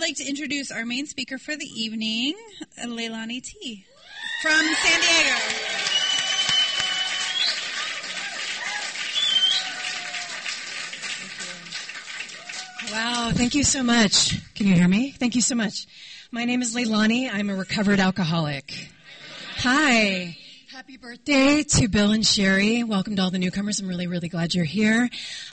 like to introduce our main speaker for the evening, Leilani T. from San Diego. Wow, thank you so much. Can you hear me? Thank you so much. My name is Leilani. I'm a recovered alcoholic. Hi. Happy birthday to Bill and Sherry. Welcome to all the newcomers. I'm really, really glad you're here.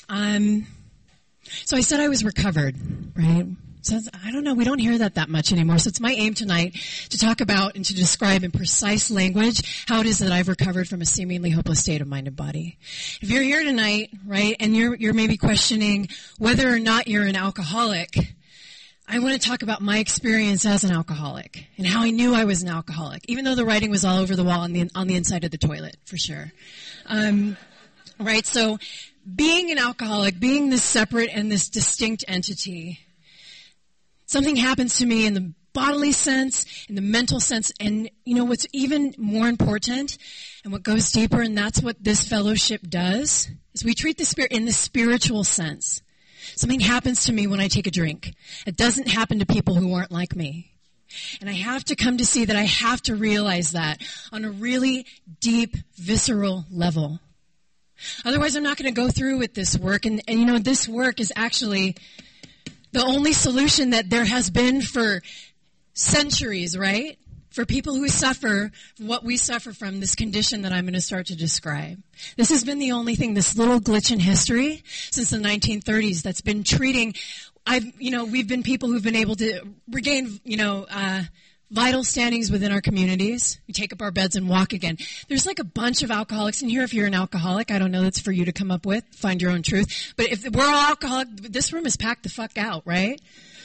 So I said I was recovered, right? So I don't know, we don't hear that much anymore. So it's my aim tonight to talk about and to describe in precise language how it is that I've recovered from a seemingly hopeless state of mind and body. If you're here tonight, right, and you're maybe questioning whether or not you're an alcoholic, I want to talk about my experience as an alcoholic and how I knew I was an alcoholic, even though the writing was all over the wall on the inside of the toilet, for sure. Right, so being an alcoholic, being this separate and this distinct entity, something happens to me in the bodily sense, in the mental sense, and you know what's even more important and what goes deeper, and that's what this fellowship does, is we treat the spirit in the spiritual sense. Something happens to me when I take a drink. It doesn't happen to people who aren't like me. And I have to come to see that I have to realize that on a really deep, visceral level. Otherwise, I'm not going to go through with this work. And you know, this work is actually the only solution that there has been for centuries, right? For people who suffer what we suffer from, this condition that I'm going to start to describe. This has been the only thing, this little glitch in history since the 1930s that's been treating, we've been people who've been able to regain, vital standings within our communities. We take up our beds and walk again. There's like a bunch of alcoholics in here. If you're an alcoholic, I don't know, that's for you to come up with, find your own truth. But if we're all alcoholic, this room is packed the fuck out, right?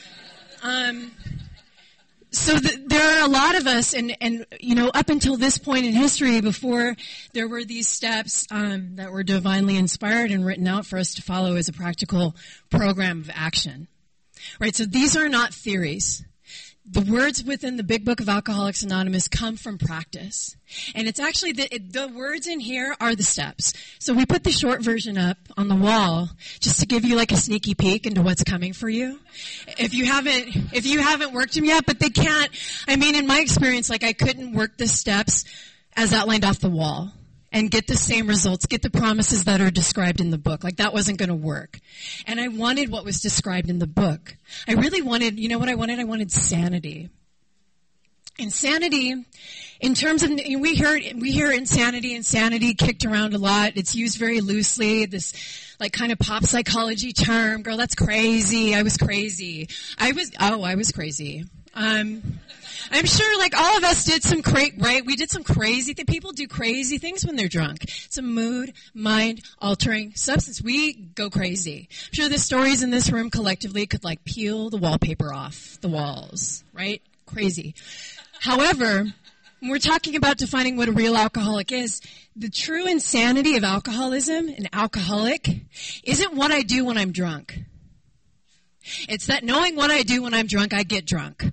So there are a lot of us, and up until this point in history, before there were these steps that were divinely inspired and written out for us to follow as a practical program of action. Right, so these are not theories. The words within the Big Book of Alcoholics Anonymous come from practice. And it's actually, the words in here are the steps. So we put the short version up on the wall just to give you like a sneaky peek into what's coming for you. If you haven't worked them yet, but they can't, in my experience, I couldn't work the steps as outlined off the wall and get the same results, get the promises that are described in the book. That wasn't going to work. And I wanted what was described in the book. I really wanted, you know what I wanted? I wanted sanity. Insanity, in terms of, we hear insanity kicked around a lot. It's used very loosely, this kind of pop psychology term. Girl, that's crazy. I was crazy. I was crazy. I'm sure all of us did right? We did some crazy things. People do crazy things when they're drunk. It's a mood, mind altering substance. We go crazy. I'm sure the stories in this room collectively could peel the wallpaper off the walls, right? Crazy. However, when we're talking about defining what a real alcoholic is, the true insanity of alcoholism, an alcoholic, isn't what I do when I'm drunk. It's that knowing what I do when I'm drunk, I get drunk.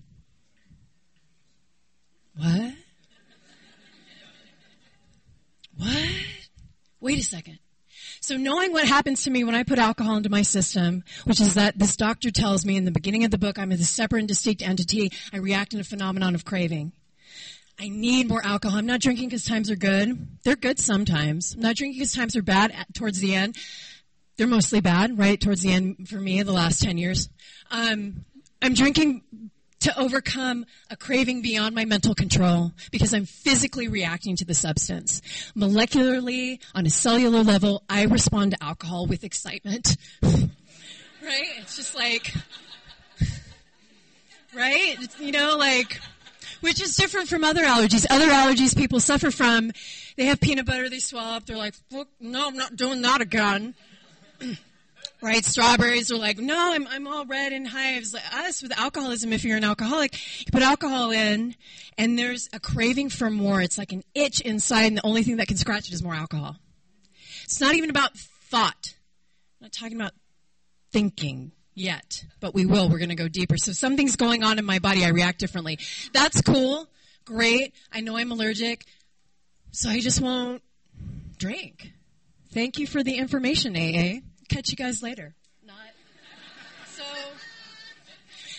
What? Wait a second. So knowing what happens to me when I put alcohol into my system, which is that this doctor tells me in the beginning of the book I'm a separate and distinct entity, I react in a phenomenon of craving. I need more alcohol. I'm not drinking because times are good. They're good sometimes. I'm not drinking because times are bad towards the end. They're mostly bad, right, towards the end for me, the last 10 years. I'm drinking to overcome a craving beyond my mental control because I'm physically reacting to the substance. Molecularly, on a cellular level, I respond to alcohol with excitement. Right? It's just right? Which is different from other allergies. Other allergies people suffer from, they have peanut butter, they swallow up, they're like, look, no, I'm not doing that again. Right, strawberries are no, I'm all red in hives. Us with alcoholism, if you're an alcoholic, you put alcohol in, and there's a craving for more. It's like an itch inside, and the only thing that can scratch it is more alcohol. It's not even about thought. I'm not talking about thinking yet, but we will. We're going to go deeper. So something's going on in my body. I react differently. That's cool. Great. I know I'm allergic, so I just won't drink. Thank you for the information, AA. Catch you guys later.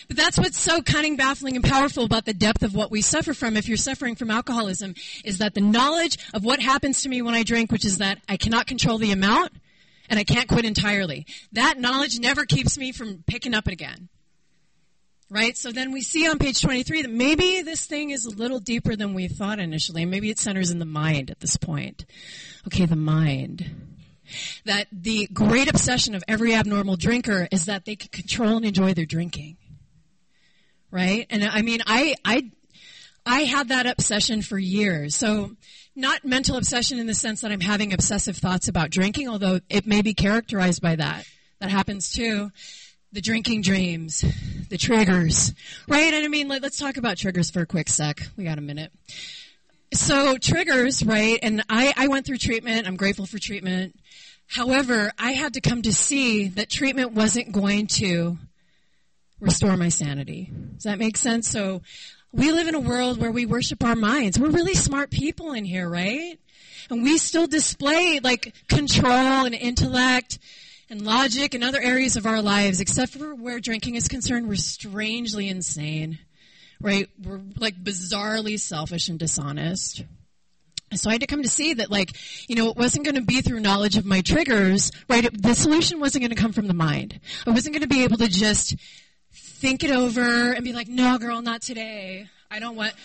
But that's what's so cunning, baffling, and powerful about the depth of what we suffer from if you're suffering from alcoholism, is that the knowledge of what happens to me when I drink, which is that I cannot control the amount and I can't quit entirely. That knowledge never keeps me from picking up again. Right? So then we see on page 23 that maybe this thing is a little deeper than we thought initially. Maybe it centers in the mind at this point. Okay, the mind. That the great obsession of every abnormal drinker is that they can control and enjoy their drinking. Right? And I mean, I had that obsession for years. So not mental obsession in the sense that I'm having obsessive thoughts about drinking, although it may be characterized by that. That happens too. The drinking dreams, the triggers, right? And I mean, let's talk about triggers for a quick sec. We got a minute. So triggers, right? And I went through treatment. I'm grateful for treatment. However, I had to come to see that treatment wasn't going to restore my sanity. Does that make sense? So we live in a world where we worship our minds. We're really smart people in here, right? And we still display like control and intellect and logic and other areas of our lives, except for where drinking is concerned. We're strangely insane, right? We're like bizarrely selfish and dishonest. And so I had to come to see that, like, you know, it wasn't going to be through knowledge of my triggers, right? The solution wasn't going to come from the mind. I wasn't going to be able to just think it over and be like, no, girl, not today. I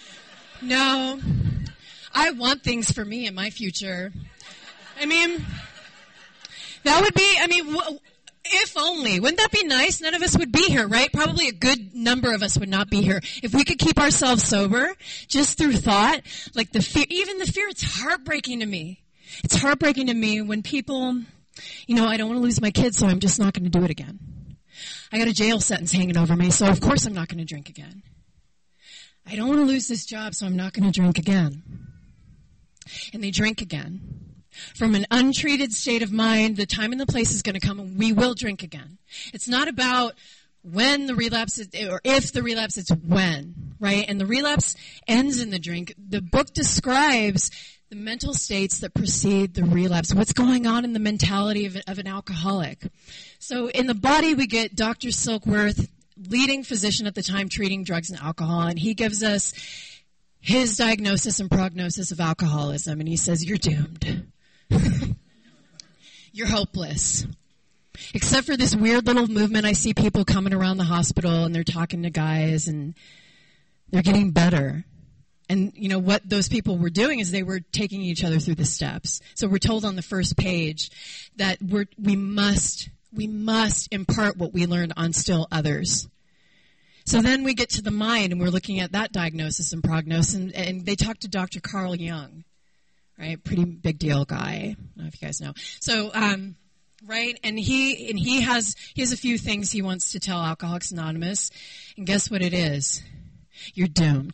want things for me in my future. I mean, that would be, if only. Wouldn't that be nice? None of us would be here, right? Probably a good number of us would not be here. If we could keep ourselves sober, just through thought, like the fear, even the fear, it's heartbreaking to me. It's heartbreaking to me when people, you know, I don't want to lose my kids, so I'm just not going to do it again. I got a jail sentence hanging over me, so of course I'm not going to drink again. I don't want to lose this job, so I'm not going to drink again. And they drink again. From an untreated state of mind, the time and the place is going to come and we will drink again. It's not about when the relapse is, or if the relapse, it's when, right? And the relapse ends in the drink. The book describes the mental states that precede the relapse, what's going on in the mentality of an alcoholic. So in the body, we get Dr. Silkworth, leading physician at the time treating drugs and alcohol, and he gives us his diagnosis and prognosis of alcoholism, and he says, you're doomed. You're hopeless. Except for this weird little movement, I see people coming around the hospital and they're talking to guys and they're getting better. And you know what those people were doing is they were taking each other through the steps. So we're told on the first page that we must impart what we learned on still others. So then we get to the mind and we're looking at that diagnosis and prognosis, and they talk to Dr. Carl Jung. Right, pretty big deal guy. I don't know if you guys know. So, right, and he has a few things he wants to tell Alcoholics Anonymous, and guess what it is? You're doomed.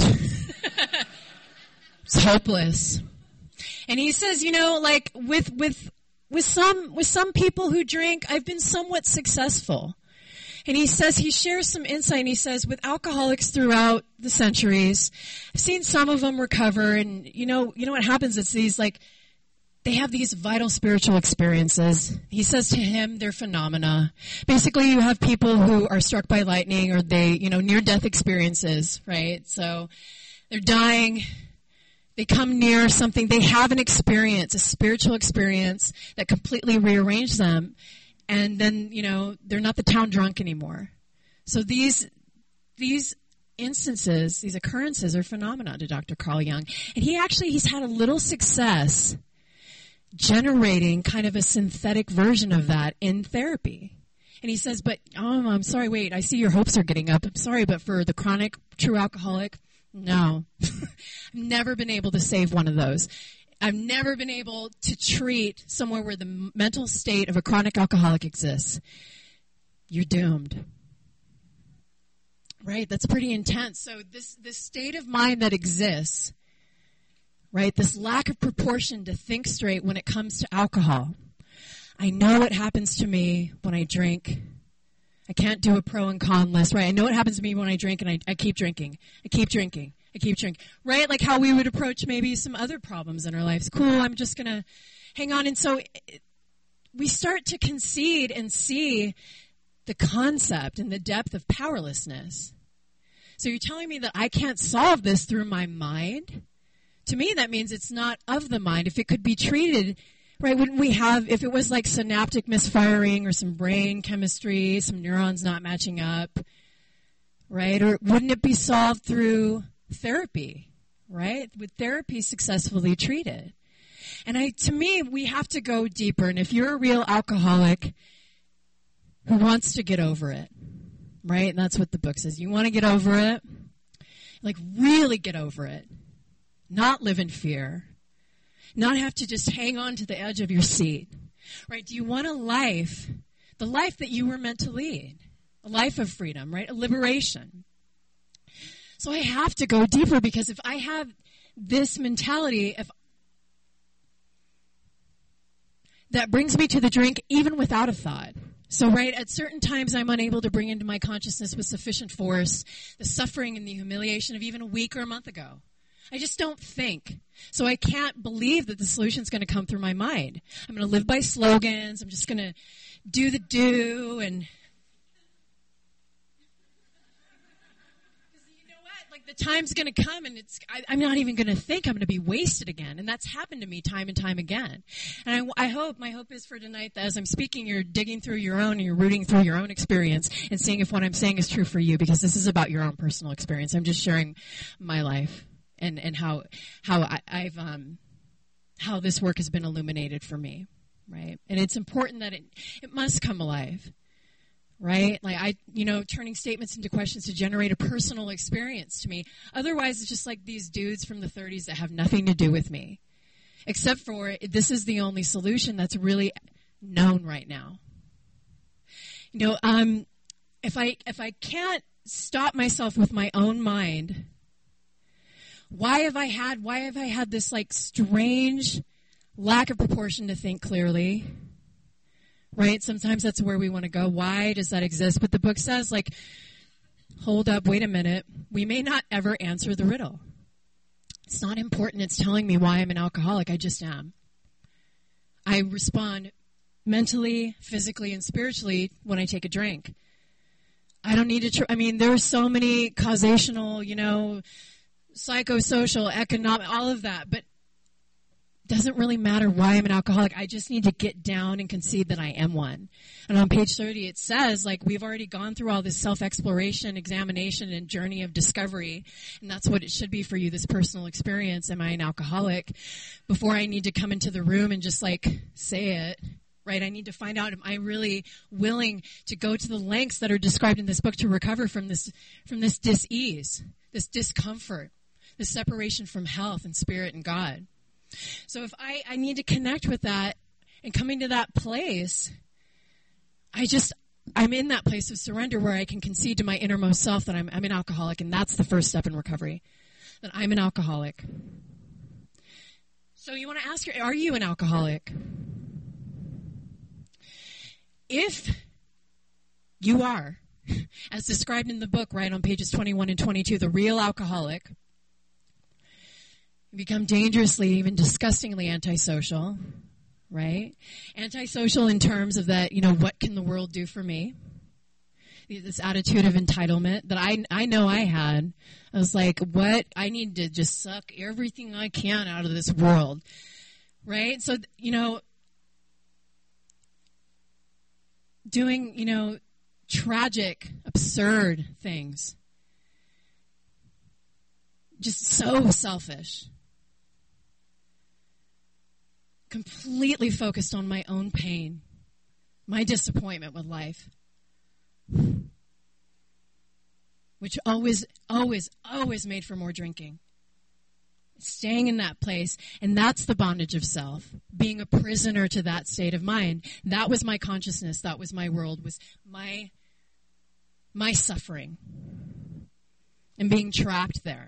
It's hopeless. And he says, you know, like with some people who drink, I've been somewhat successful. And he says, he shares some insight, and he says, with alcoholics throughout the centuries, I've seen some of them recover, and you know what happens? It's these, like, they have these vital spiritual experiences. He says to him, they're phenomena. Basically, you have people who are struck by lightning, or they, near-death experiences, right? So they're dying. They come near something. They have an experience, a spiritual experience that completely rearranged them. And then, they're not the town drunk anymore. So these instances, these occurrences are phenomena to Dr. Carl Jung. And he's had a little success generating kind of a synthetic version of that in therapy. And he says, but, I'm sorry, wait, I see your hopes are getting up. I'm sorry, but for the chronic true alcoholic, no. I've never been able to save one of those. I've never been able to treat somewhere where the mental state of a chronic alcoholic exists. You're doomed. Right? That's pretty intense. So this state of mind that exists, right, this lack of proportion to think straight when it comes to alcohol. I know what happens to me when I drink. I can't do a pro and con list, right? I know what happens to me when I drink, and I keep drinking. I keep drinking. Right? Like how we would approach maybe some other problems in our lives. Cool, I'm just going to hang on. And so we start to concede and see the concept and the depth of powerlessness. So you're telling me that I can't solve this through my mind? To me, that means it's not of the mind. If it could be treated, right, wouldn't we have, if it was like synaptic misfiring or some brain chemistry, some neurons not matching up, right? Or wouldn't it be solved through therapy, right? Would therapy successfully treat it? And to me, we have to go deeper. And if you're a real alcoholic who wants to get over it, right? And that's what the book says. You want to get over it? Like really get over it. Not live in fear. Not have to just hang on to the edge of your seat, right? Do you want a life, the life that you were meant to lead? A life of freedom, right? A liberation. So I have to go deeper, because if I have this mentality, that brings me to the drink even without a thought. So, right, at certain times I'm unable to bring into my consciousness with sufficient force the suffering and the humiliation of even a week or a month ago. I just don't think. So I can't believe that the solution's going to come through my mind. I'm going to live by slogans. I'm just going to do the do and... The time's going to come, and I'm not even going to think. I'm going to be wasted again. And that's happened to me time and time again. And my hope is for tonight that as I'm speaking, you're digging through your own and you're rooting through your own experience and seeing if what I'm saying is true for you, because this is about your own personal experience. I'm just sharing my life and how this work has been illuminated for me, right? And it's important that it must come alive. Right? Like turning statements into questions to generate a personal experience to me. Otherwise, it's just like these dudes from the 30s that have nothing to do with me. Except for this is the only solution that's really known right now. If I can't stop myself with my own mind, why have I had this like strange lack of proportion to think clearly? Right? Sometimes that's where we want to go. Why does that exist? But the book says, like, hold up, wait a minute. We may not ever answer the riddle. It's not important. It's telling me why I'm an alcoholic. I just am. I respond mentally, physically, and spiritually when I take a drink. I don't need to, there are so many causational, psychosocial, economic, all of that, but doesn't really matter why I'm an alcoholic. I just need to get down and concede that I am one. And on page 30 it says, like, we've already gone through all this self-exploration, examination, and journey of discovery. And that's what it should be for you, this personal experience. Am I an alcoholic? Before I need to come into the room and just like say it, right? I need to find out, am I really willing to go to the lengths that are described in this book to recover from this dis-ease, this discomfort, this separation from health and spirit and God. So if I need to connect with that and coming to that place, I'm in that place of surrender where I can concede to my innermost self that I'm an alcoholic, and that's the first step in recovery, that I'm an alcoholic. So you want to ask, are you an alcoholic? If you are, as described in the book, right on pages 21 and 22, the real alcoholic, become dangerously, even disgustingly antisocial, right? Antisocial in terms of that, what can the world do for me? This attitude of entitlement that I know I had. I was like, what? I need to just suck everything I can out of this world, right? So, doing, tragic, absurd things. Just so selfish. Completely focused on my own pain, my disappointment with life, which always made for more drinking. Staying in that place, and that's the bondage of self, being a prisoner to that state of mind. That was my consciousness, that was my world, was my suffering, and being trapped there.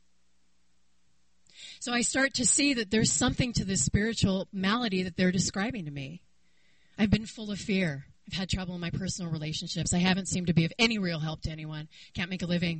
So I start to see that there's something to this spiritual malady that they're describing to me. I've been full of fear. I've had trouble in my personal relationships. I haven't seemed to be of any real help to anyone. Can't make a living.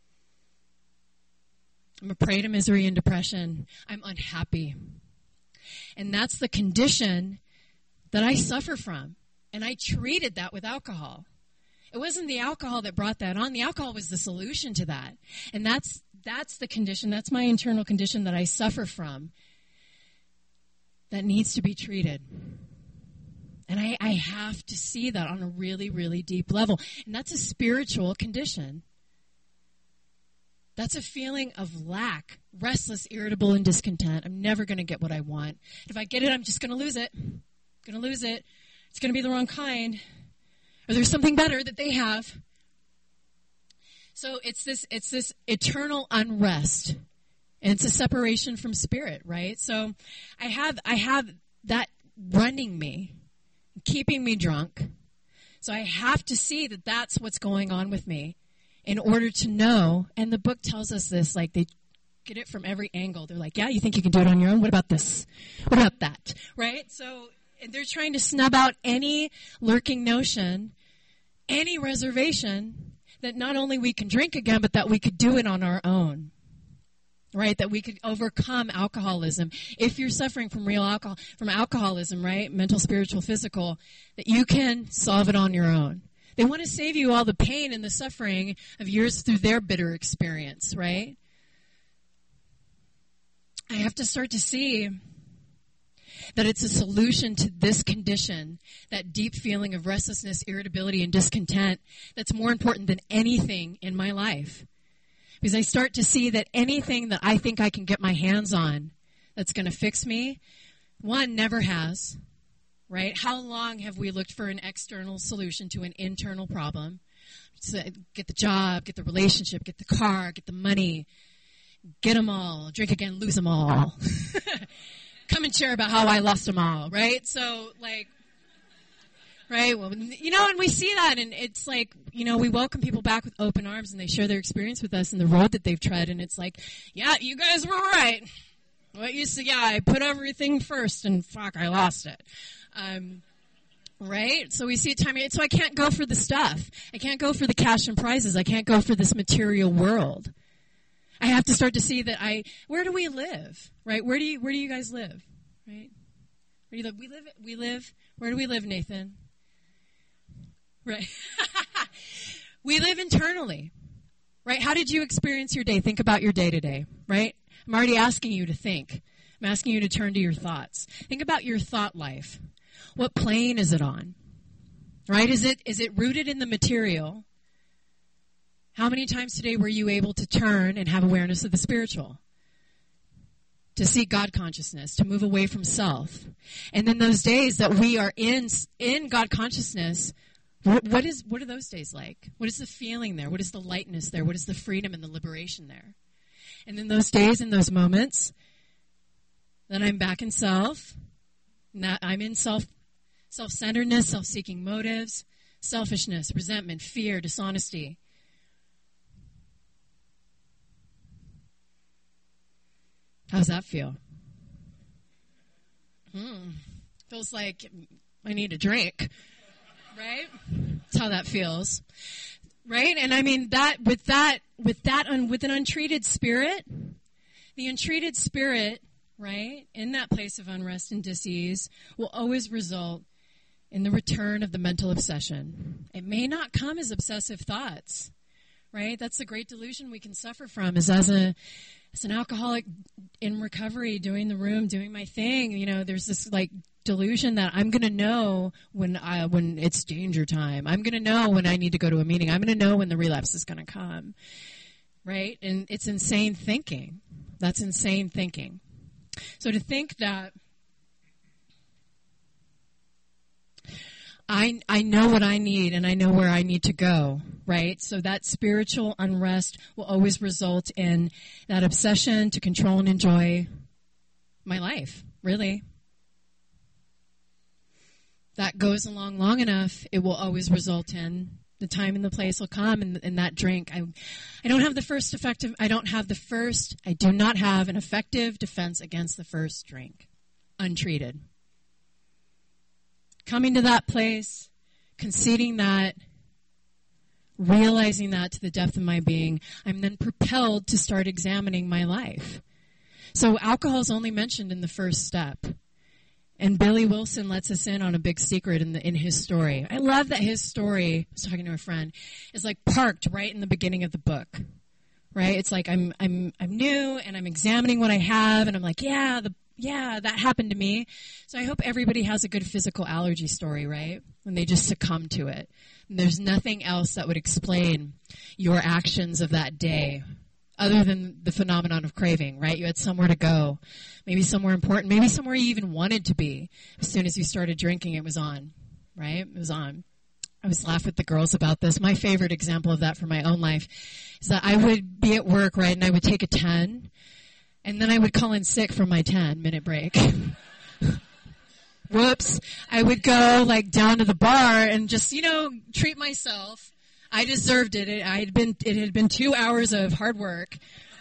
I'm a prey to misery and depression. I'm unhappy. And that's the condition that I suffer from. And I treated that with alcohol. It wasn't the alcohol that brought that on. The alcohol was the solution to that. And that's the condition, that's my internal condition that I suffer from that needs to be treated. And I have to see that on a really, really deep level. And that's a spiritual condition. That's a feeling of lack, restless, irritable, and discontent. I'm never going to get what I want. If I get it, I'm just going to lose it. Going to lose it. It's going to be the wrong kind. Or there's something better that they have. So it's this eternal unrest. And it's a separation from spirit, right? So I have that running me, keeping me drunk. So I have to see that that's what's going on with me in order to know. And the book tells us this, like they get it from every angle. They're like, yeah, you think you can do it on your own? What about this? What about that? Right? So they're trying to snub out any lurking notion, any reservation that not only we can drink again, but that we could do it on our own. Right? That we could overcome alcoholism. If you're suffering from from alcoholism, right? Mental, spiritual, physical, that you can solve it on your own. They want to save you all the pain and the suffering of years through their bitter experience, right? I have to start to see that it's a solution to this condition, that deep feeling of restlessness, irritability, and discontent that's more important than anything in my life. Because I start to see that anything that I think I can get my hands on that's going to fix me, one, never has, right? How long have we looked for an external solution to an internal problem? So get the job, get the relationship, get the car, get the money, get them all, drink again, lose them all. Come and share about how I lost them all, right? So, like, right? Well, you know, and we see that, and it's like, you know, we welcome people back with open arms, and they share their experience with us and the road that they've tread, and it's like, yeah, you guys were right. What you said, yeah, I put everything first, and fuck, I lost it. Right? So we see it time. So I can't go for the stuff. I can't go for the cash and prizes. I can't go for this material world. I have to start to see that where do we live? Right? Where do you guys live? Right? Where do you live? We live, where do we live, Nathan? Right. We live internally. Right? How did you experience your day? Think about your day today. Right? I'm already asking you to think. I'm asking you to turn to your thoughts. Think about your thought life. What plane is it on? Right? Is it rooted in the material? How many times today were you able to turn and have awareness of the spiritual? To see God consciousness, to move away from self. And then those days that we are in God consciousness, what are those days like? What is the feeling there? What is the lightness there? What is the freedom and the liberation there? And then those days and those moments, then I'm back in self. I'm in self-centeredness, self-seeking motives, selfishness, resentment, fear, dishonesty. How's that feel? Feels like I need a drink, right? That's how that feels, right? And I mean with an untreated spirit, the untreated spirit, right, in that place of unrest and dis-ease will always result in the return of the mental obsession. It may not come as obsessive thoughts, right? That's the great delusion we can suffer from, is as an alcoholic in recovery, doing the room, doing my thing, you know, there's this like delusion that I'm going to know when it's danger time. I'm going to know when I need to go to a meeting. I'm going to know when the relapse is going to come, right? And it's insane thinking. That's insane thinking. So to think that I know what I need and I know where I need to go, right? So that spiritual unrest will always result in that obsession to control and enjoy my life, really. That goes along long enough, it will always result in the time and the place will come, and that drink. I do not have an effective defense against the first drink, untreated. Coming to that place, conceding that, realizing that to the depth of my being, I'm then propelled to start examining my life. So alcohol is only mentioned in the first step. And Billy Wilson lets us in on a big secret in his story. I love that his story, I was talking to a friend, is like parked right in the beginning of the book. Right? It's like I'm new and I'm examining what I have and I'm like, yeah, that happened to me. So I hope everybody has a good physical allergy story, right? When they just succumb to it. And there's nothing else that would explain your actions of that day other than the phenomenon of craving, right? You had somewhere to go, maybe somewhere important, maybe somewhere you even wanted to be. As soon as you started drinking, it was on, right? It was on. I always laugh with the girls about this. My favorite example of that for my own life is that I would be at work, right, and I would take a 10, and then I would call in sick for my 10-minute break. Whoops. I would go, like, down to the bar and just, treat myself. I deserved it. It had been 2 hours of hard work.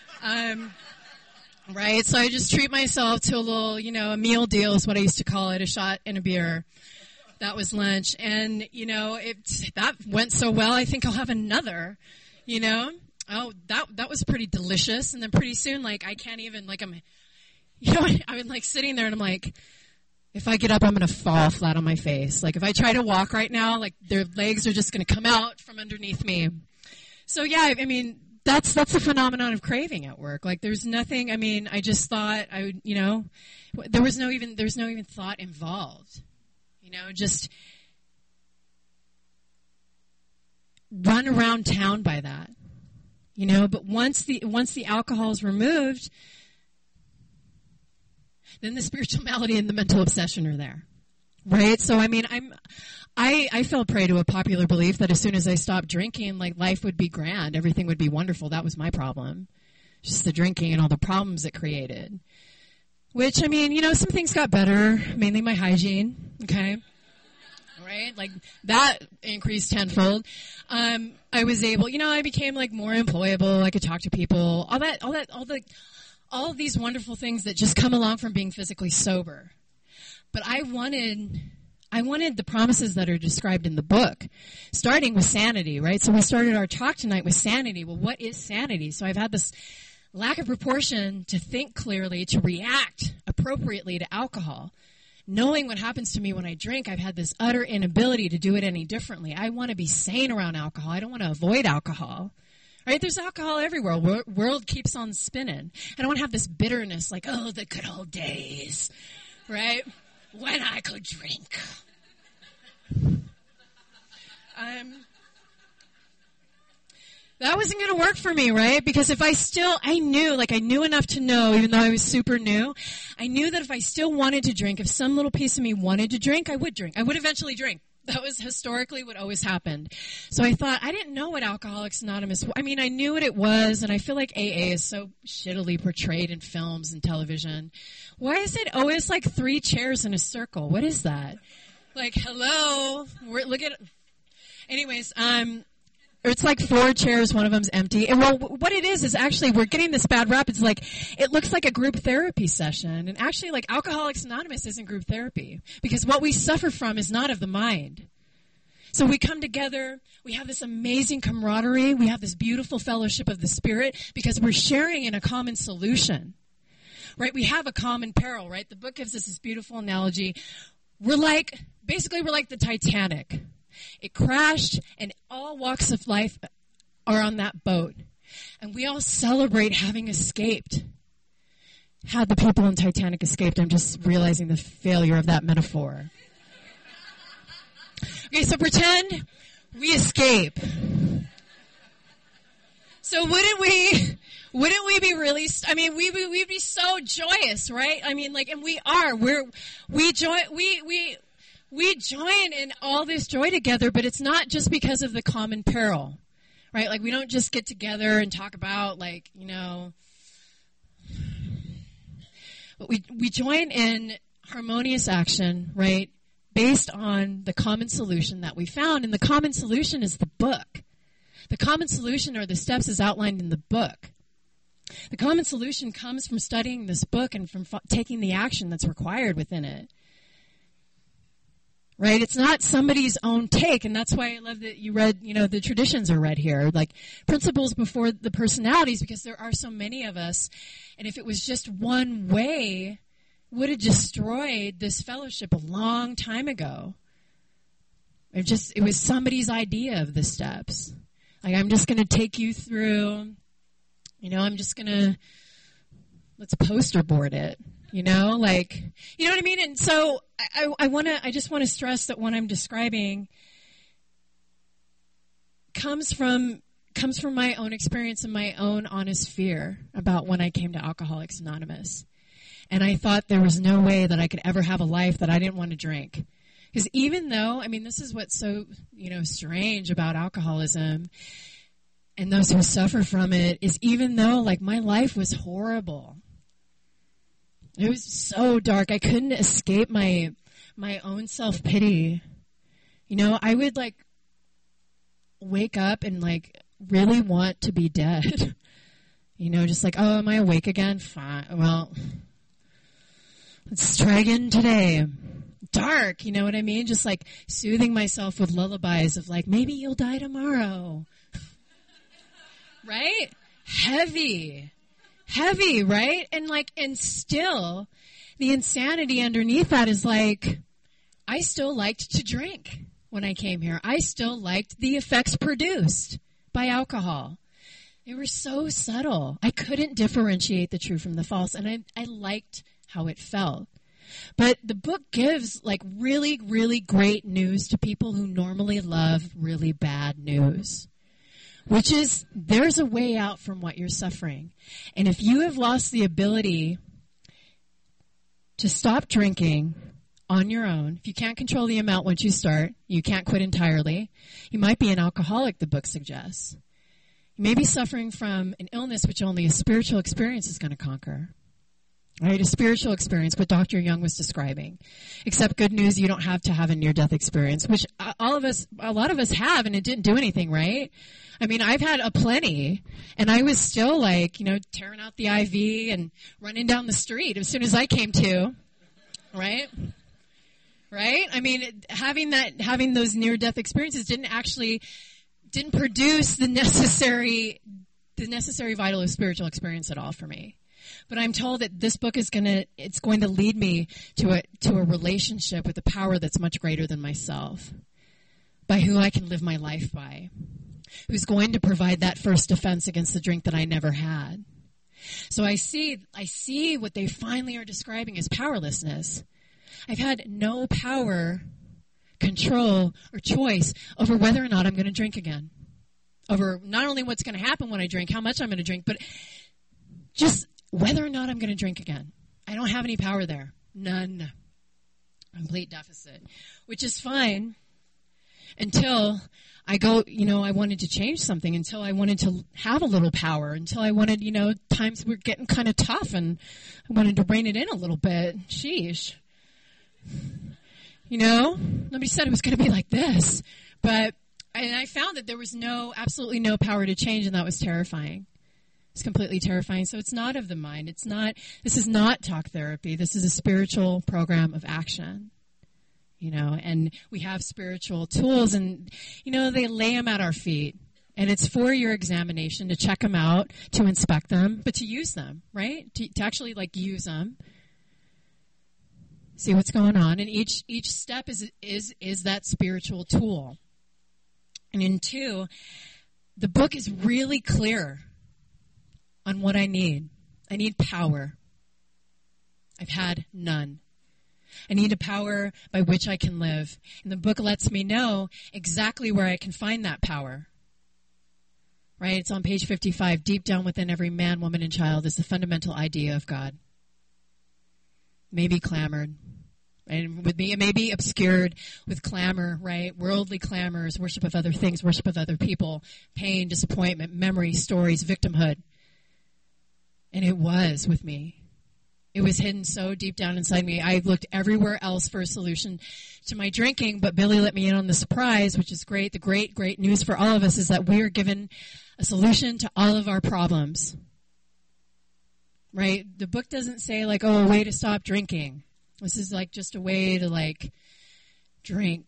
Right? So I just treat myself to a little, a meal deal is what I used to call it, a shot and a beer. That was lunch. And, that went so well, I think I'll have another, Oh, that was pretty delicious. And then pretty soon, I can't even, I'm sitting there and I'm like, if I get up, I'm going to fall flat on my face. Like, if I try to walk right now, their legs are just going to come out from underneath me. So, yeah, that's the phenomenon of craving at work. There's nothing, I just thought I would, there's no even thought involved. Just run around town by that, but once the alcohol is removed, then the spiritual malady and the mental obsession are there, right? So, I fell prey to a popular belief that as soon as I stopped drinking, life would be grand, everything would be wonderful. That was my problem, just the drinking and all the problems it created. Which, some things got better, mainly my hygiene, okay? Right? That increased tenfold. I was able, I became, more employable. I could talk to people. All of these wonderful things that just come along from being physically sober. But I wanted the promises that are described in the book, starting with sanity, right? So we started our talk tonight with sanity. Well, what is sanity? So I've had this lack of proportion to think clearly, to react appropriately to alcohol. Knowing what happens to me when I drink, I've had this utter inability to do it any differently. I want to be sane around alcohol. I don't want to avoid alcohol. Right? There's alcohol everywhere. World keeps on spinning. I don't want to have this bitterness oh, the good old days. Right? When I could drink. That wasn't going to work for me, right? Because if I knew enough to know, even though I was super new, I knew that if I still wanted to drink, if some little piece of me wanted to drink, I would drink. I would eventually drink. That was historically what always happened. So I thought, I didn't know what Alcoholics Anonymous was. I knew what it was, and I feel like AA is so shittily portrayed in films and television. Why is it always 3 chairs in a circle? What is that? Hello? Look at it. Anyways, it's 4 chairs, one of them's empty. And well, what it is actually, we're getting this bad rap. It's it looks like a group therapy session. And actually, Alcoholics Anonymous isn't group therapy. Because what we suffer from is not of the mind. So we come together, we have this amazing camaraderie, we have this beautiful fellowship of the Spirit, because we're sharing in a common solution. Right? We have a common peril, right? The book gives us this beautiful analogy. We're like the Titanic. It crashed, and all walks of life are on that boat. And we all celebrate having escaped. Had the people in Titanic escaped, I'm just realizing the failure of that metaphor. Okay, so pretend we escape. So wouldn't we be really, we'd be so joyous, right? And we are. We join in all this joy together, but it's not just because of the common peril, right? We don't just get together and talk about, but we join in harmonious action, right? Based on the common solution that we found. And the common solution is the book. The common solution are the steps as outlined in the book. The common solution comes from studying this book and from taking the action that's required within it. Right? It's not somebody's own take, and that's why I love that you read, the traditions are read here, principles before the personalities, because there are so many of us, and if it was just one way, would have destroyed this fellowship a long time ago. It was somebody's idea of the steps. Like, I'm just going to take you through, I'm just going to, let's poster board it, you know what I mean? And so I just want to stress that what I'm describing comes from my own experience and my own honest fear about when I came to Alcoholics Anonymous. And I thought there was no way that I could ever have a life that I didn't want to drink. Because even though, this is what's so, strange about alcoholism and those who suffer from it, is even though, my life was horrible. It was so dark. I couldn't escape my own self-pity. I would, wake up and, really want to be dead. Just oh, am I awake again? Fine. Well, let's try again today. Dark, you know what I mean? Just soothing myself with lullabies of maybe you'll die tomorrow. Right? Heavy, right? And still, the insanity underneath that is I still liked to drink when I came here. I still liked the effects produced by alcohol. They were so subtle. I couldn't differentiate the true from the false, and I liked how it felt. But the book gives really, really great news to people who normally love really bad news, which is there's a way out from what you're suffering. And if you have lost the ability to stop drinking on your own, if you can't control the amount once you start, you can't quit entirely, you might be an alcoholic, the book suggests. You may be suffering from an illness which only a spiritual experience is going to conquer. Right, a spiritual experience, what Dr. Young was describing. Except good news, you don't have to have a near-death experience, which a lot of us have, and it didn't do anything, right? I've had a plenty, and I was still tearing out the IV and running down the street as soon as I came to, right? Right? Having those near-death experiences didn't produce the necessary vital spiritual experience at all for me. But I'm told that this book is going to lead me to a relationship with a power that's much greater than myself, by who I can live my life by, who's going to provide that first defense against the drink that I never had. So I see what they finally are describing as powerlessness. I've had no power, control, or choice over whether or not I'm going to drink again. Over not only what's going to happen when I drink, how much I'm going to drink, but just whether or not I'm going to drink again. I don't have any power there. None. Complete deficit. Which is fine until I I wanted to change something, until I wanted to have a little power, until I wanted, times were getting kind of tough and I wanted to rein it in a little bit. Sheesh. Nobody said it was going to be like this. And I found that there was absolutely no power to change, and that was terrifying. It's completely terrifying. So it's not of the mind. This is not talk therapy. This is a spiritual program of action, and we have spiritual tools, and, they lay them at our feet, and it's for your examination to check them out, to inspect them, but to use them, right? To actually use them, see what's going on. And each step is that spiritual tool. And in 2, the book is really clear on what I need. I need power. I've had none. I need a power by which I can live. And the book lets me know exactly where I can find that power. Right? It's on page 55. Deep down within every man, woman, and child is the fundamental idea of God. May be clamored. And it may be obscured with clamor, right? Worldly clamors, worship of other things, worship of other people, pain, disappointment, memory, stories, victimhood. And it was with me. It was hidden so deep down inside me. I looked everywhere else for a solution to my drinking, but Billy let me in on the surprise, which is great. The great, great news for all of us is that we are given a solution to all of our problems. Right? The book doesn't say a way to stop drinking. This is just a way to drink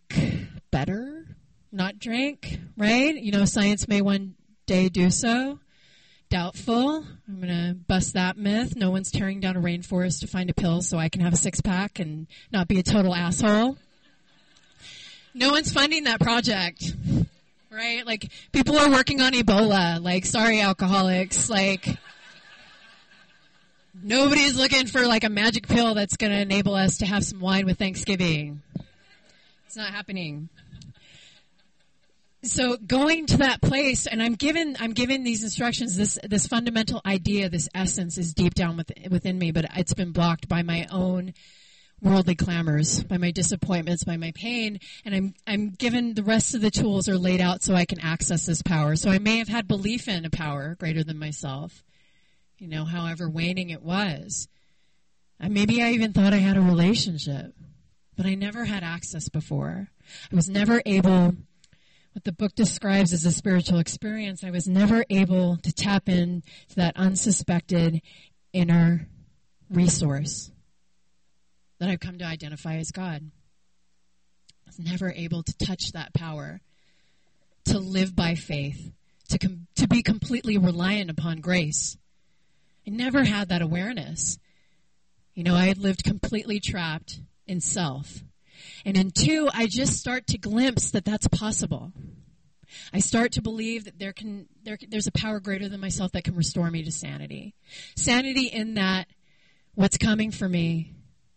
better, not drink, right? Science may one day do so. Doubtful. I'm going to bust that myth. No one's tearing down a rainforest to find a pill so I can have a six-pack and not be a total asshole. No one's funding that project, right? Like, people are working on Ebola. Like, sorry, alcoholics. Like, nobody's looking for, like, a magic pill that's going to enable us to have some wine with Thanksgiving. It's not happening. So going to that place, and I'm given these instructions, this fundamental idea, this essence is deep down within me, but it's been blocked by my own worldly clamors, by my disappointments, by my pain, and I'm given the rest of the tools are laid out so I can access this power. So I may have had belief in a power greater than myself, however waning it was. And maybe I even thought I had a relationship, but I never had access before. I was never able, what the book describes as a spiritual experience, I was never able to tap into that unsuspected inner resource that I've come to identify as God. I was never able to touch that power, to live by faith, to be completely reliant upon grace. I never had that awareness. I had lived completely trapped in self. And in 2, I just start to glimpse that that's possible. I start to believe that there's a power greater than myself that can restore me to sanity. Sanity in that what's coming for me,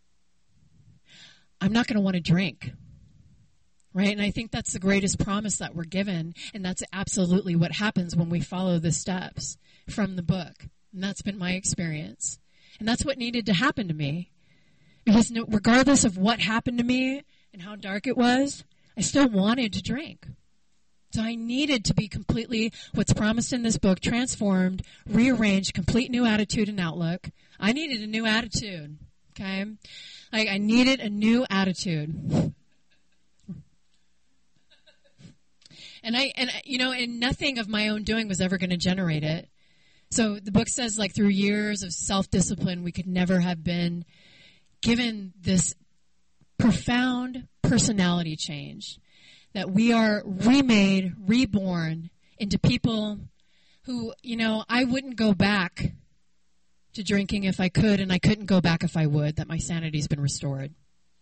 I'm not going to want to drink. Right? And I think that's the greatest promise that we're given. And that's absolutely what happens when we follow the steps from the book. And that's been my experience. And that's what needed to happen to me. Because regardless of what happened to me and how dark it was, I still wanted to drink. So I needed to be completely, what's promised in this book, transformed, rearranged, complete new attitude and outlook. I needed a new attitude. Okay? I needed a new attitude. And nothing of my own doing was ever going to generate it. So the book says, through years of self-discipline, we could never have been given this profound personality change, that we are remade, reborn into people who, I wouldn't go back to drinking if I could, and I couldn't go back if I would, that my sanity's been restored.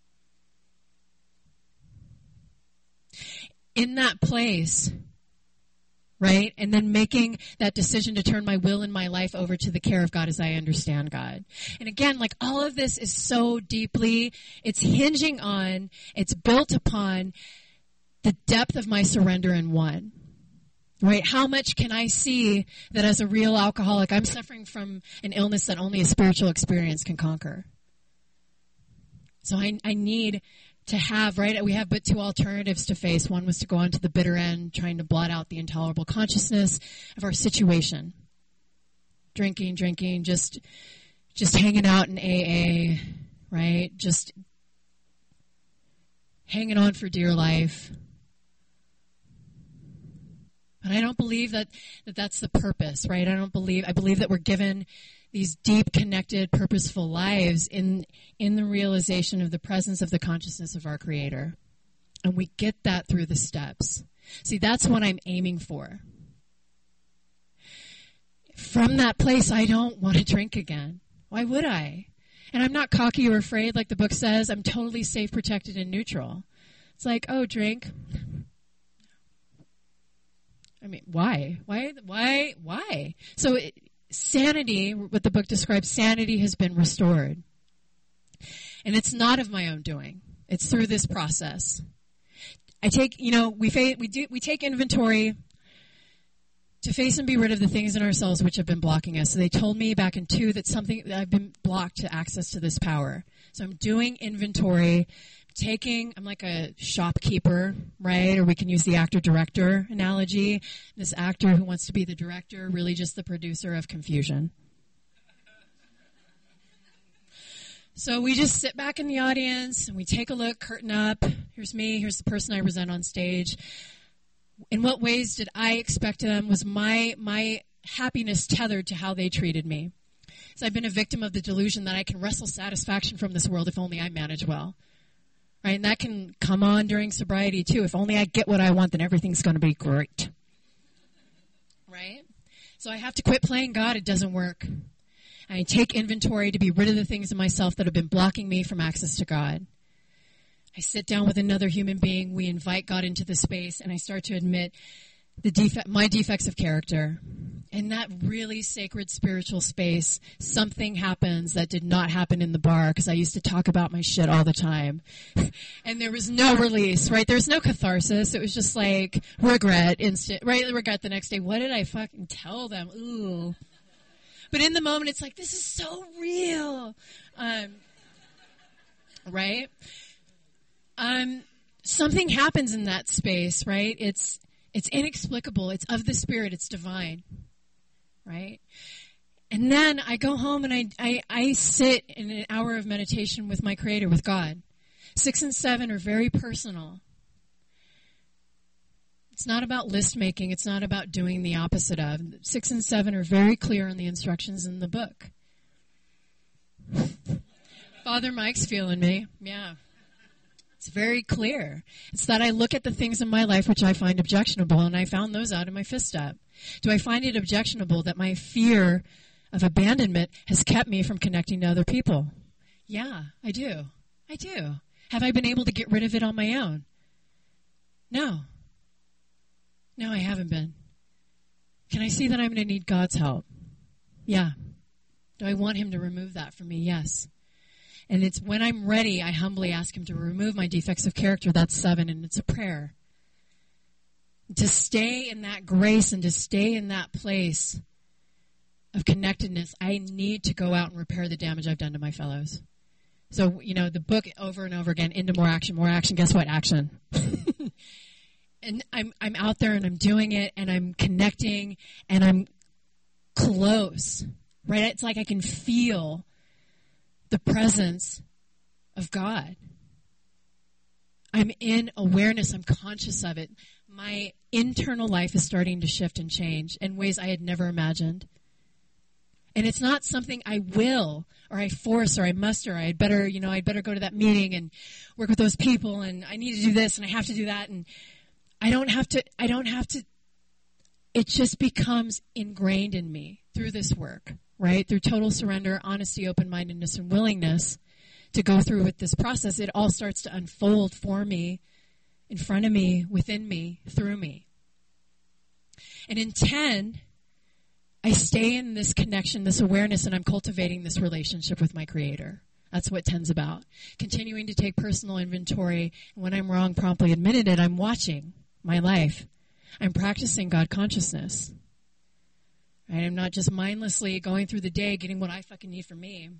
In that place, right? And then making that decision to turn my will and my life over to the care of God as I understand God. And again, all of this is so deeply, it's hinging on, it's built upon the depth of my surrender in one. Right? How much can I see that as a real alcoholic, I'm suffering from an illness that only a spiritual experience can conquer? So I need to have, right? We have but 2 alternatives to face. One was to go on to the bitter end, trying to blot out the intolerable consciousness of our situation. Drinking, just hanging out in AA, right? Just hanging on for dear life. But I don't believe that's the purpose, right? I believe that we're given these deep, connected, purposeful lives in the realization of the presence of the consciousness of our Creator. And we get that through the steps. See, that's what I'm aiming for. From that place, I don't want to drink again. Why would I? And I'm not cocky or afraid, like the book says. I'm totally safe, protected, and neutral. It's oh, drink. Why? Why? So sanity, what the book describes, sanity has been restored. And it's not of my own doing. It's through this process. I take, we take inventory to face and be rid of the things in ourselves which have been blocking us. So they told me back in 2 that I've been blocked to access to this power. So I'm doing inventory. I'm like a shopkeeper, right? Or we can use the actor-director analogy. This actor who wants to be the director, really just the producer of confusion. So we just sit back in the audience and we take a look, curtain up. Here's me, here's the person I present on stage. In what ways did I expect them? Was my happiness tethered to how they treated me? So I've been a victim of the delusion that I can wrestle satisfaction from this world if only I manage well. Right? And that can come on during sobriety too. If only I get what I want, then everything's going to be great. Right? So I have to quit playing God. It doesn't work. I take inventory to be rid of the things in myself that have been blocking me from access to God. I sit down with another human being. We invite God into the space, and I start to admit my defects of character. In that really sacred spiritual space, something happens that did not happen in the bar, because I used to talk about my shit all the time. And there was no release, right? There's no catharsis. It was just like regret, regret the next day. What did I fucking tell them? Ooh. But in the moment, it's like, this is so real. Right? Something happens in that space, right? It's inexplicable. It's of the Spirit. It's divine. Right? And then I go home and I sit in an hour of meditation with my Creator, with God. 6 and 7 are very personal. It's not about list making. It's not about doing the opposite of. 6 and 7 are very clear on the instructions in the book. Father Mike's feeling me. Yeah. It's very clear. It's that I look at the things in my life which I find objectionable, and I found those out in my fifth step. Do I find it objectionable that my fear of abandonment has kept me from connecting to other people? Yeah, I do. I do. Have I been able to get rid of it on my own? No. No, I haven't been. Can I see that I'm going to need God's help? Yeah. Do I want Him to remove that from me? Yes. And it's when I'm ready, I humbly ask Him to remove my defects of character. That's 7, and it's a prayer. To stay in that grace and to stay in that place of connectedness, I need to go out and repair the damage I've done to my fellows. So, the book over and over again, into more action, more action. Guess what? Action. And I'm out there and I'm doing it and I'm connecting and I'm close, right? It's like I can feel the presence of God. I'm in awareness. I'm conscious of it. My internal life is starting to shift and change in ways I had never imagined. And it's not something I will or I force or I must or I'd better go to that meeting and work with those people and I need to do this and I have to do that and I don't have to, it just becomes ingrained in me through this work, right? Through total surrender, honesty, open-mindedness, and willingness to go through with this process. It all starts to unfold for me, in front of me, within me, through me. And in 10, I stay in this connection, this awareness, and I'm cultivating this relationship with my Creator. That's what 10's about. Continuing to take personal inventory, and when I'm wrong, promptly admitting it. I'm watching my life. I'm practicing God consciousness. Right? I'm not just mindlessly going through the day getting what I fucking need from me.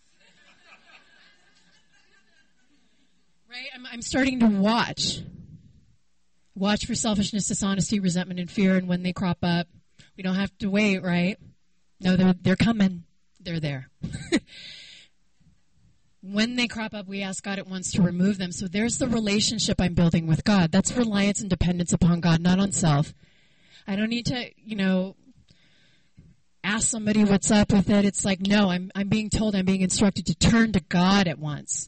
Right? I'm starting to watch. Watch for selfishness, dishonesty, resentment, and fear, and when they crop up, we don't have to wait, right? No, they're coming. They're there. When they crop up, we ask God at once to remove them. So there's the relationship I'm building with God. That's reliance and dependence upon God, not on self. I don't need to, ask somebody what's up with it. It's like, no, I'm being told, I'm being instructed to turn to God at once.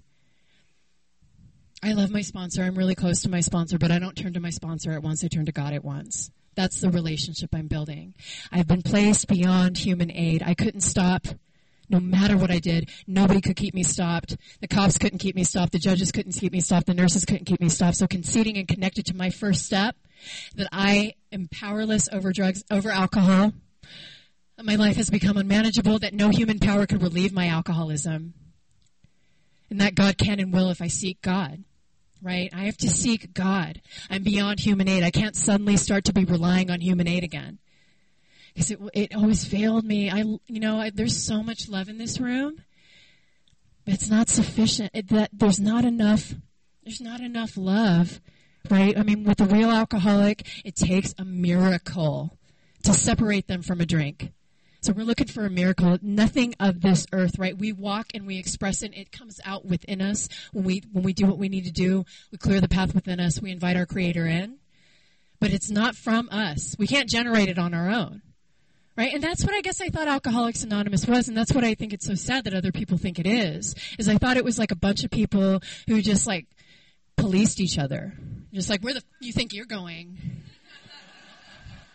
I love my sponsor. I'm really close to my sponsor, but I don't turn to my sponsor at once. I turn to God at once. That's the relationship I'm building. I've been placed beyond human aid. I couldn't stop. No matter what I did, nobody could keep me stopped. The cops couldn't keep me stopped. The judges couldn't keep me stopped. The nurses couldn't keep me stopped. So conceding and connected to my first step, that I am powerless over drugs, over alcohol. My life has become unmanageable, that no human power could relieve my alcoholism. And that God can and will if I seek God. Right? I have to seek God. I'm beyond human aid. I can't suddenly start to be relying on human aid again. Because it always failed me. There's so much love in this room, but it's not sufficient. There's not enough love, right? I mean, with a real alcoholic, it takes a miracle to separate them from a drink. So we're looking for a miracle. Nothing of this earth, right? We walk and we express it. It comes out within us when we do what we need to do. We clear the path within us. We invite our Creator in. But it's not from us. We can't generate it on our own. Right? And that's what I guess I thought Alcoholics Anonymous was, and that's what I think it's so sad that other people think it is I thought it was like a bunch of people who just like policed each other. Just like, where you think you're going?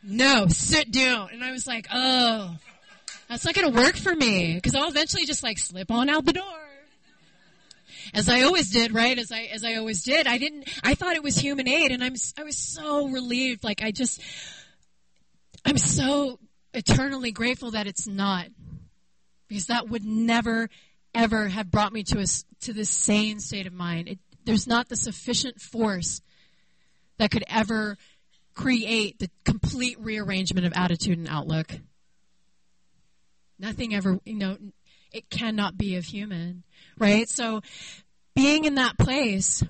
no, sit down. And I was like, oh, that's not going to work for me because I'll eventually just like slip on out the door. As I always did, right? As I always did. I thought it was human aid, and I was so relieved. Like I'm so eternally grateful that it's not, because that would never, ever have brought me to this sane state of mind. There's not the sufficient force that could ever create the complete rearrangement of attitude and outlook. Nothing ever, it cannot be of human, right? So being in that place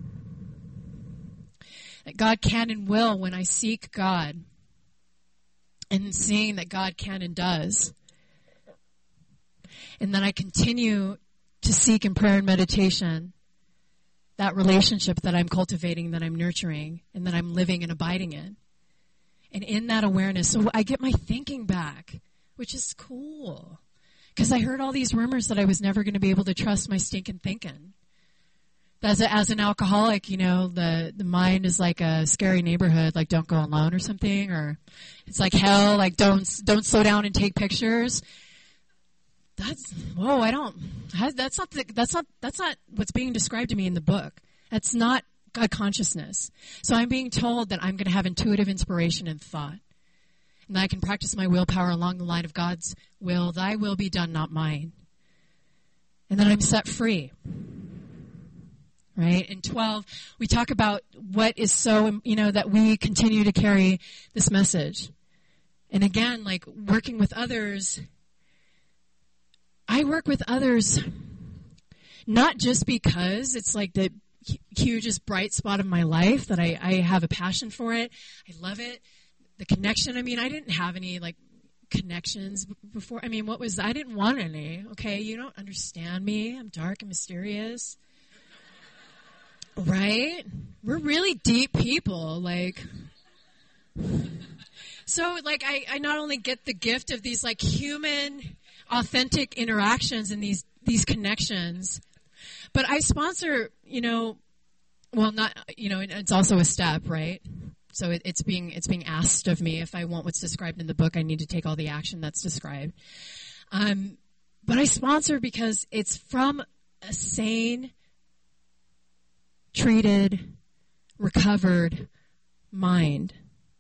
that God can and will, when I seek God, and seeing that God can and does, and then I continue to seek in prayer and meditation that relationship that I'm cultivating, that I'm nurturing, and that I'm living and abiding in. And in that awareness, so I get my thinking back, which is cool. Because I heard all these rumors that I was never going to be able to trust my stinking thinking. As an alcoholic, the mind is like a scary neighborhood, like don't go alone or something, or it's like hell, like don't slow down and take pictures. That's not what's being described to me in the book. That's not God consciousness. So I'm being told that I'm going to have intuitive inspiration and thought. And that I can practice my willpower along the line of God's will. Thy will be done, not mine. And then I'm set free. Right? In 12, we talk about what is so, that we continue to carry this message. And again, like working with others, I work with others not just because it's like the hugest bright spot of my life, that I have a passion for it. I love it. The connection, I didn't have any like connections before. I didn't want any. Okay, you don't understand me. I'm dark and mysterious. Right? We're really deep people, like. So, like, I not only get the gift of these, like, human, authentic interactions and these connections, but I sponsor, it's also a step, right? So it's being asked of me. If I want what's described in the book, I need to take all the action that's described. But I sponsor because it's from a sane, treated, recovered mind.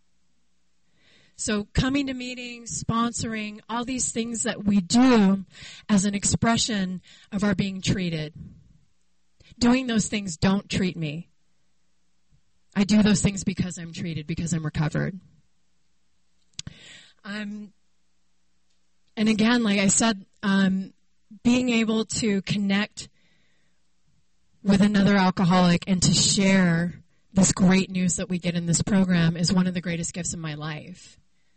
So coming to meetings, sponsoring, all these things that we do as an expression of our being treated. Doing those things don't treat me. I do those things because I'm treated, because I'm recovered. And again, like I said, being able to connect with another alcoholic and to share this great news that we get in this program is one of the greatest gifts in my life.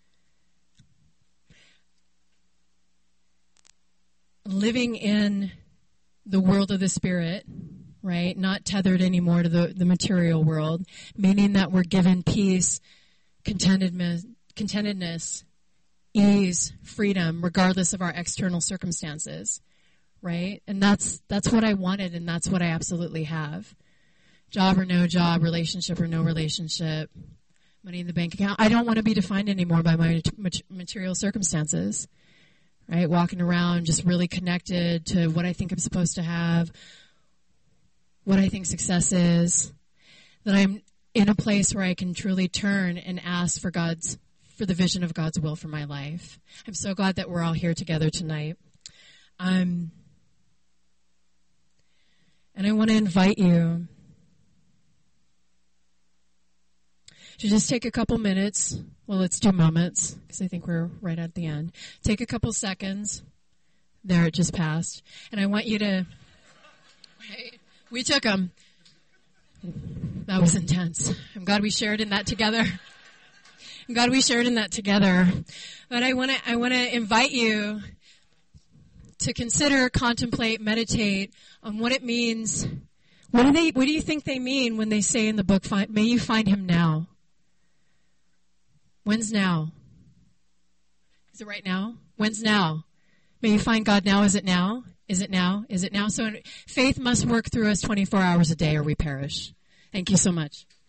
Living in the world of the spirit, right? Not tethered anymore to the material world, meaning that we're given peace, contentedness, ease, freedom, regardless of our external circumstances. Right? And that's what I wanted, and that's what I absolutely have. Job or no job, relationship or no relationship, money in the bank account. I don't want to be defined anymore by my material circumstances. Right? Walking around just really connected to what I think I'm supposed to have, what I think success is. That I'm in a place where I can truly turn and ask for the vision of God's will for my life. I'm so glad that we're all here together tonight. And I want to invite you to just take a couple minutes. Well, let's do moments, because I think we're right at the end. Take a couple seconds. There, it just passed. And I want you to... Right, we took them. That was intense. I'm glad we shared in that together. But I want to invite you to consider, contemplate, meditate on what it means. What do you think they mean when they say in the book, may you find him now? When's now? Is it right now? When's now? May you find God now? Is it now? Is it now? Is it now? So faith must work through us 24 hours a day or we perish. Thank you so much.